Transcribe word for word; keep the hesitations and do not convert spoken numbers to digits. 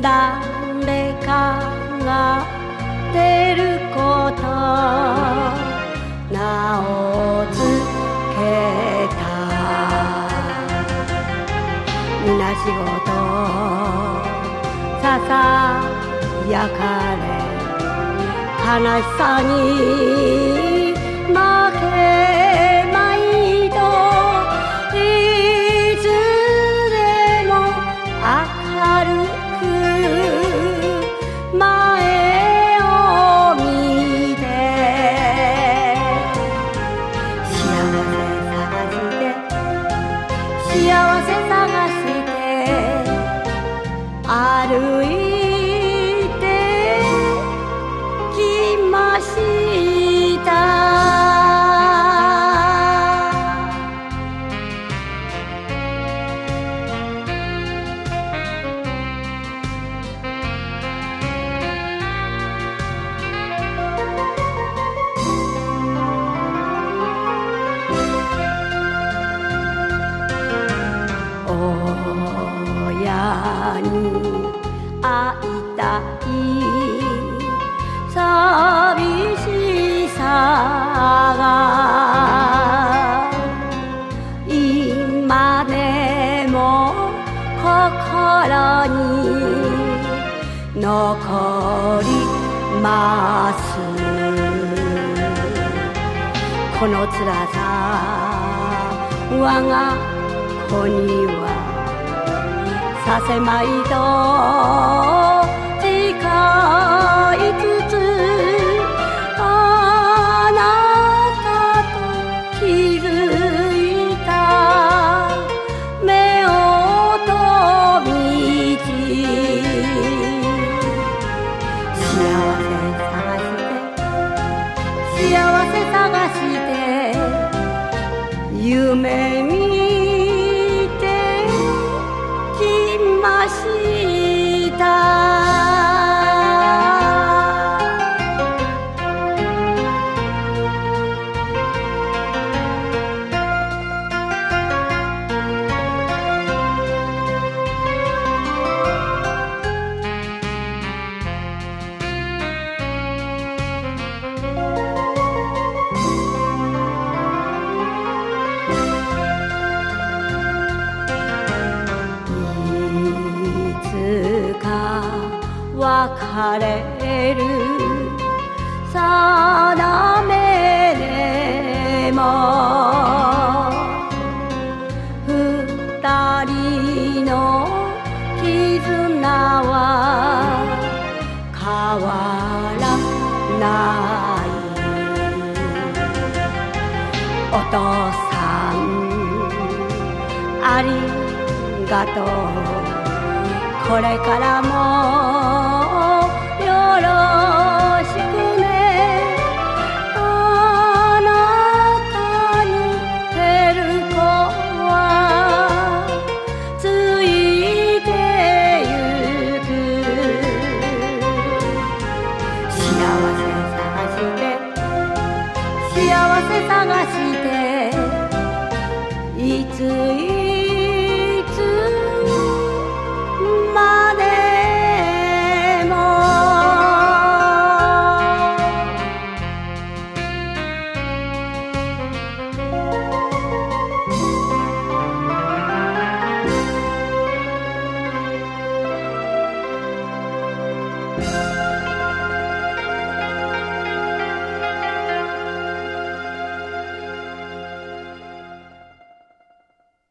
誰かが出ること名をつけた虚し事ささやかれ悲しさに負けまいといつでも明るく前を見て幸せ探して幸せ探して歩いてきました親に会いたい寂しさが今でも心に残りますこの辛さ我が子にはさせまいと誓いつつあなたと気づいた目をとみち幸せ探して幸せ探して夢見ました別れる定めでも二人の絆は変わらないお父さんありがとうこれからも